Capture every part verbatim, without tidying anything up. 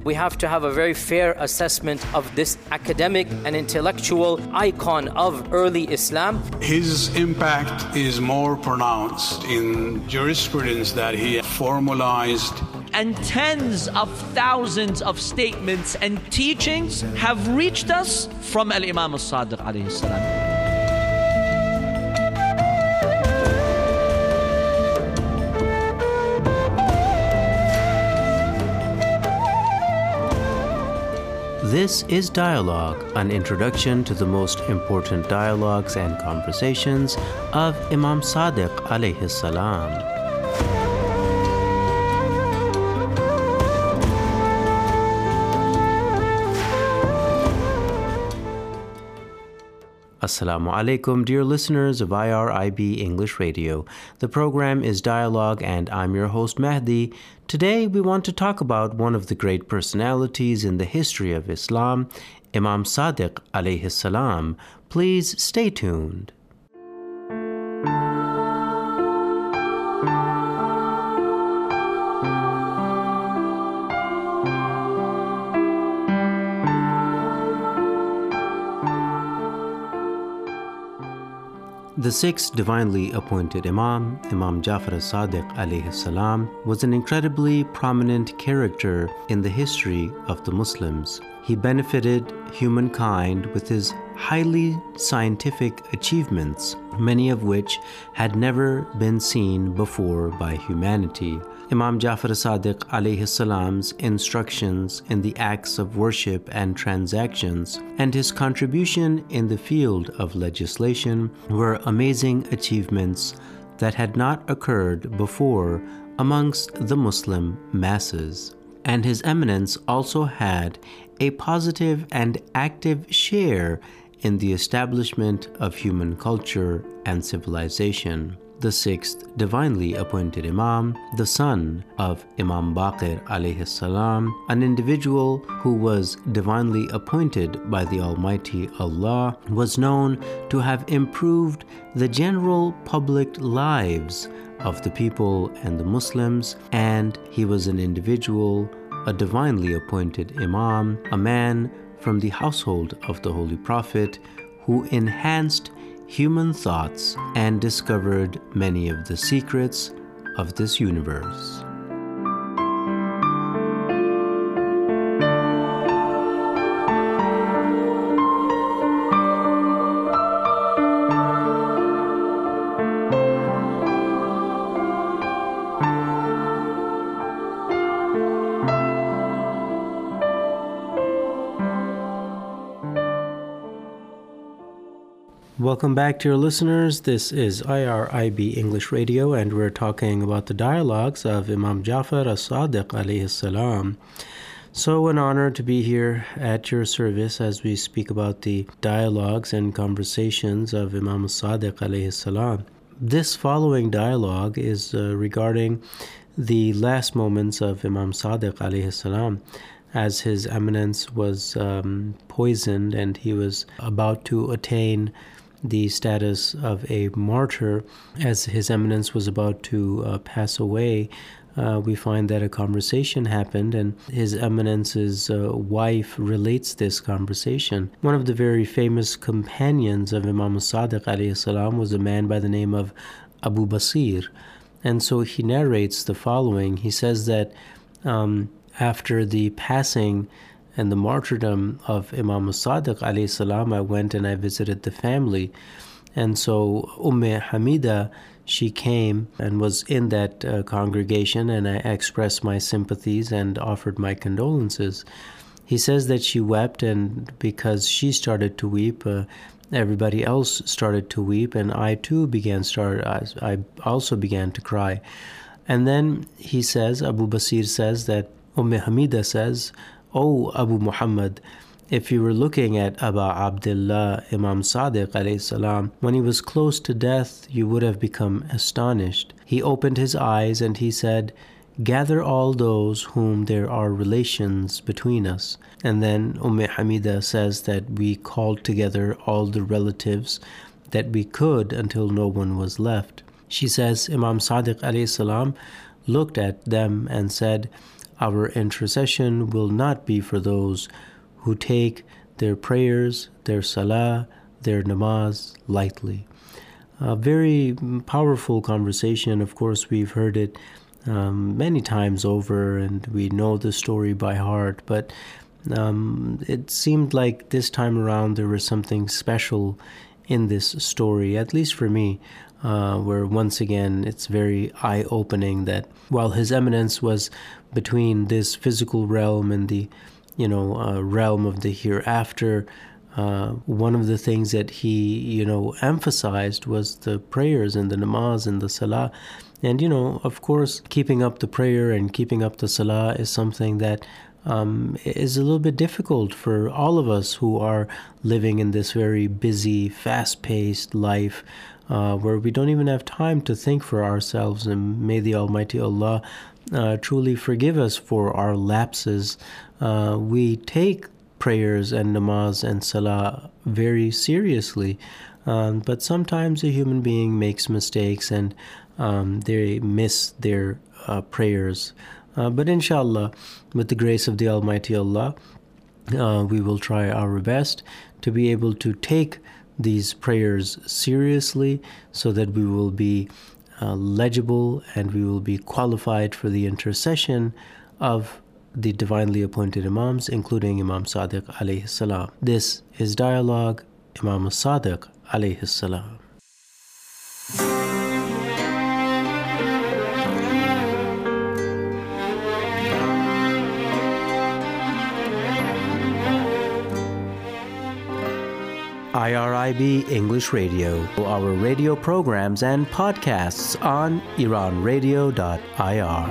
We have to have a very fair assessment of this academic and intellectual icon of early Islam. His impact is more pronounced in jurisprudence that he formalized. And tens of thousands of statements and teachings have reached us from Al-Imam As-Sadiq alayhi salam. This is Dialogue, an introduction to the most important dialogues and conversations of Imam Sadiq alayhi salam. Assalamu alaikum, dear listeners of I R I B English Radio. The program is Dialogue and I'm your host Mahdi. Today we want to talk about one of the great personalities in the history of Islam, Imam Sadiq alayhi salam. Please stay tuned. The sixth divinely appointed Imam, Imam Jafar as-Sadiq alayhi salam, was an incredibly prominent character in the history of the Muslims. He benefited humankind with his highly scientific achievements, many of which had never been seen before by humanity. Imam Jafar as-Sadiq alayhi salam's instructions in the acts of worship and transactions and his contribution in the field of legislation were amazing achievements that had not occurred before amongst the Muslim masses. And His Eminence also had a positive and active share in the establishment of human culture and civilization. The sixth divinely appointed Imam, the son of Imam Baqir alayhi salam, an individual who was divinely appointed by the Almighty Allah, was known to have improved the general public lives of the people and the Muslims, and he was an individual, a divinely appointed Imam, a man from the household of the Holy Prophet who enhanced human thoughts and discovered many of the secrets of this universe. Welcome back, dear listeners. This is I R I B English Radio, and we're talking about the dialogues of Imam Jafar as-Sadiq alayhi salam. So an honor to be here at your service as we speak about the dialogues and conversations of Imam as-Sadiq alayhi salam. This following dialogue is uh, regarding the last moments of Imam Sadiq alayhi salam, as His Eminence was um, poisoned and he was about to attain the status of a martyr. As His Eminence was about to uh, pass away, uh, we find that a conversation happened, and His Eminence's uh, wife relates this conversation. One of the very famous companions of Imam Sadiq alayhi salam was a man by the name of Abu Basir, and so he narrates the following. He says that um, after the passing and the martyrdom of Imam Sadiq alayhi salam, I went and I visited the family. And so Umm Hamida, she came and was in that uh, congregation, and I expressed my sympathies and offered my condolences. He says that she wept, and because she started to weep, uh, everybody else started to weep, and I too began start. I, I also began to cry. And then he says, Abu Basir says that Umm Hamida says, "Oh, Abu Muhammad, if you were looking at Abu Abdullah, Imam Sadiq alayhi salam, when he was close to death, you would have become astonished. He opened his eyes and he said, 'Gather all those whom there are relations between us.' And then Umm Hamida says that we called together all the relatives that we could until no one was left. She says Imam Sadiq alayhi salam looked at them and said, our intercession will not be for those who take their prayers, their salah, their namaz lightly. A very powerful conversation. Of course, we've heard it um, many times over, and we know the story by heart, but um, it seemed like this time around there was something special in this story, at least for me, uh, where once again it's very eye-opening that while His Eminence was between this physical realm and the, you know, uh, realm of the hereafter, uh, one of the things that he, you know, emphasized was the prayers and the namaz and the salah. And, you know, of course, keeping up the prayer and keeping up the salah is something that um, is a little bit difficult for all of us who are living in this very busy, fast-paced life, uh, where we don't even have time to think for ourselves. And may the Almighty Allah uh, truly forgive us for our lapses. Uh, we take prayers and namaz and salah very seriously, um, but sometimes a human being makes mistakes and um, they miss their uh, prayers. Uh, but inshallah, with the grace of the Almighty Allah, uh, we will try our best to be able to take these prayers seriously so that we will be uh, legible and we will be qualified for the intercession of the divinely appointed Imams, including Imam Sadiq alayhi salam. This is Dialogue, Imam Sadiq alayhi salam. I R I B English Radio, our radio programs and podcasts on iran radio dot I R.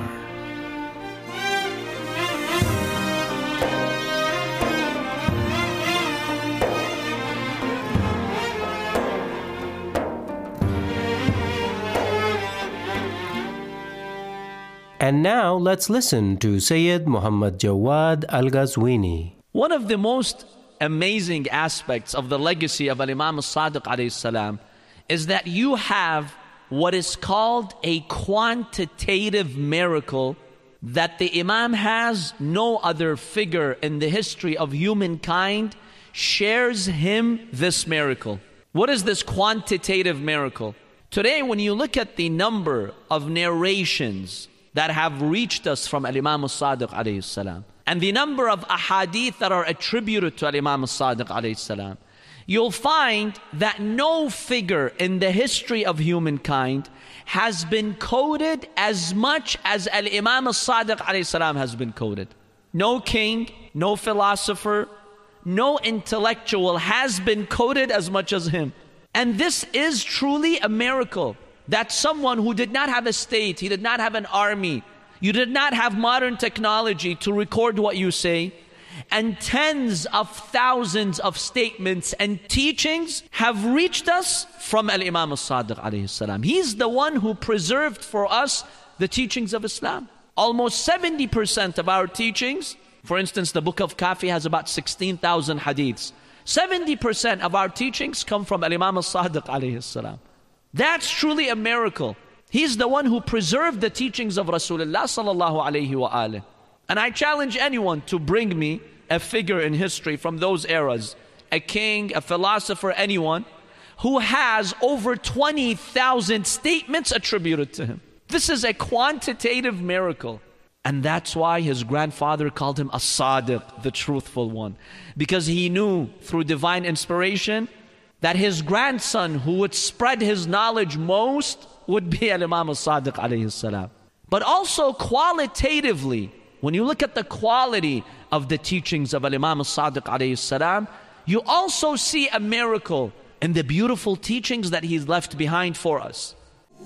And now let's listen to Sayyid Muhammad Jawad Al-Ghazwini. One of the most amazing aspects of the legacy of Al-Imam As-Sadiq alayhi salam is that you have what is called a quantitative miracle that the Imam has. No other figure in the history of humankind shares him this miracle. What is this quantitative miracle? Today, when you look at the number of narrations that have reached us from Al-Imam As-Sadiq alayhi salam, and the number of ahadith that are attributed to Al-Imam As-Sadiq alayhi salam, you'll find that no figure in the history of humankind has been quoted as much as Al-Imam As-Sadiq alayhi salam has been quoted. No king, no philosopher, no intellectual has been quoted as much as him. And this is truly a miracle. That someone who did not have a state, he did not have an army, you did not have modern technology to record what you say, and tens of thousands of statements and teachings have reached us from Al-Imam As-Sadiq alayhi salam. He's the one who preserved for us the teachings of Islam. Almost seventy percent of our teachings, for instance, the book of Kafi has about sixteen thousand hadiths. seventy percent of our teachings come from Al-Imam As-Sadiq alayhi salam. That's truly a miracle. He's the one who preserved the teachings of Rasulullah sallallahu alayhi wa alih. And I challenge anyone to bring me a figure in history from those eras, a king, a philosopher, anyone, who has over twenty thousand statements attributed to him. This is a quantitative miracle. And that's why his grandfather called him As-Sadiq, the truthful one. Because he knew through divine inspiration that his grandson who would spread his knowledge most would be Al-Imam As-Sadiq alayhi salam. But also qualitatively, when you look at the quality of the teachings of Al-Imam As-Sadiq alayhi salam, you also see a miracle in the beautiful teachings that he's left behind for us.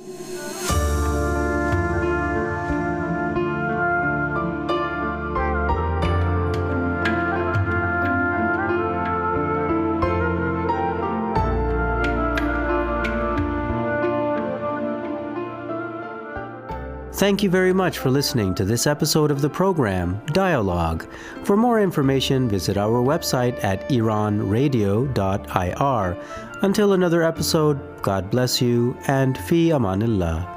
Thank you very much for listening to this episode of the program, Dialogue. For more information, visit our website at iran radio dot I R. Until another episode, God bless you and fi amanillah.